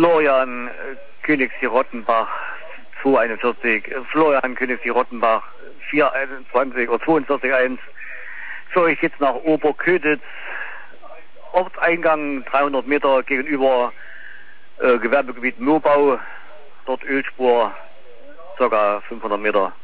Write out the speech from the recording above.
Florian Königsee-Rottenbach 241, Florian Königsee-Rottenbach 421 oder 42.1 für euch jetzt nach Oberköditz, Ortseingang 300 Meter gegenüber Gewerbegebiet Mobau, dort Ölspur, ca. 500 Meter.